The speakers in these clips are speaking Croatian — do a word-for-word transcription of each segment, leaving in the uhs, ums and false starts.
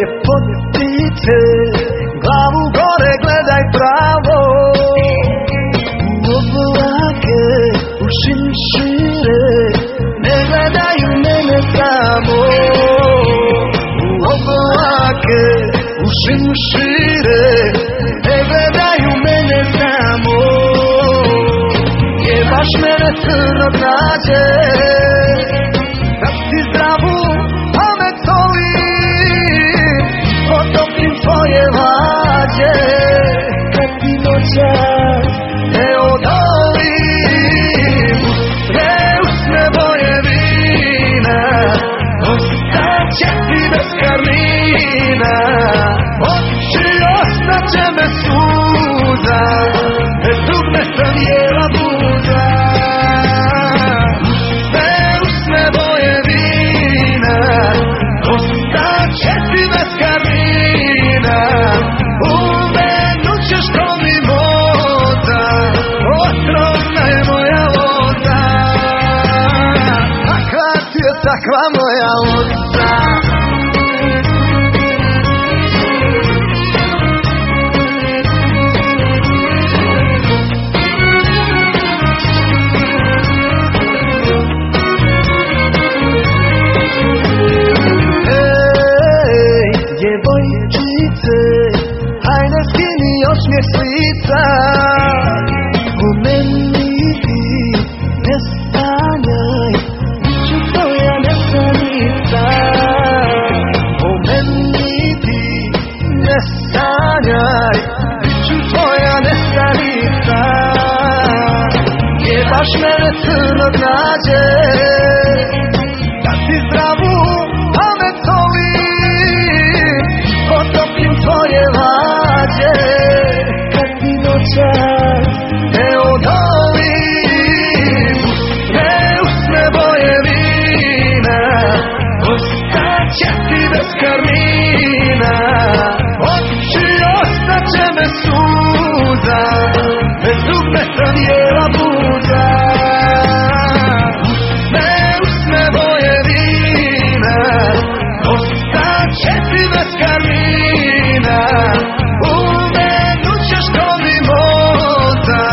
ljepotice, glavu gore gledaj pravo. U oblake, u šinšire, ne gledaju mene samo. U oblake, u šinšire, ne gledaju mene samo. Jebaš mene crno nađe, kad ti zdravu pamet solim, potopim tvoje lađe. Kad ti noćas ne odolim, sve usne boje vina, ostaće ti bez karmina. Oči ostaće bez suza, bez dugme sam jela buza. Sve usne boje vina, ostaće ti bez karmina. Uvenut ćeš ko mimoza, otrovna je moja voda. Takva ti je takva moja voda. Djevojčice, hajde skini osmijeh s lica. O meni ti ne sanjaj, bit ću tvoja nesanica. O meni ti ne sanjaj, bit ću tvoja nesanica. Jebaš mene crno nađe, kad ti zdravu pamet solim, potopim tvoje lađe. Kad ti noćas ne odolim, sve usne boje vina, ostaće ti bez karmina. Oči ostaće bez suza, bez dugme sam jela buza. Sve usne boje vina, ostaće ti bez karmina. Uvenut ćeš ko mimoza,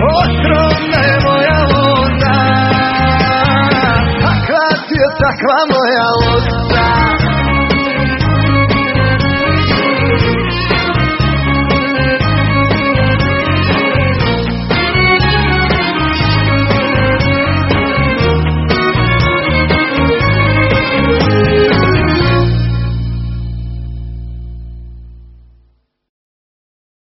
otrovna je moja voda. Takva ti je takva moja